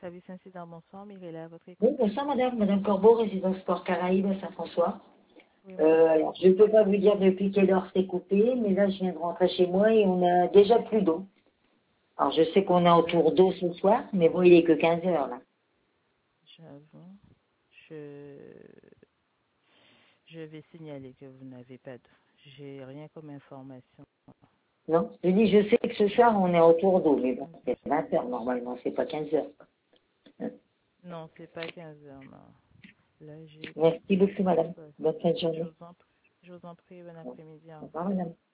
Service incident, bonsoir. Mireille, à votre Oui, écoute. bonsoir madame, madame Corbeau, résidence Sport Caraïbes à Saint-François. Oui, madame. Alors, je ne peux pas vous dire depuis quelle heure c'est coupé, mais là, je viens de rentrer chez moi et on a déjà plus d'eau. Alors, je sais qu'on est autour d'eau ce soir, mais bon, il est que 15 heures, là. J'avoue. Je... je vais signaler que vous n'avez pas d'eau. J'ai rien comme information. Non? Je dis, je sais que ce soir, on est autour d'eau, mais bon, c'est 20 heures normalement, c'est pas 15 heures. Non, c'est pas 15 heures, non. Là, j'ai Merci beaucoup, quelque madame. chose. Bonne fin de Je journée. vous en prie. Je vous en prie, bon Au après-midi. Au revoir. revoir, madame.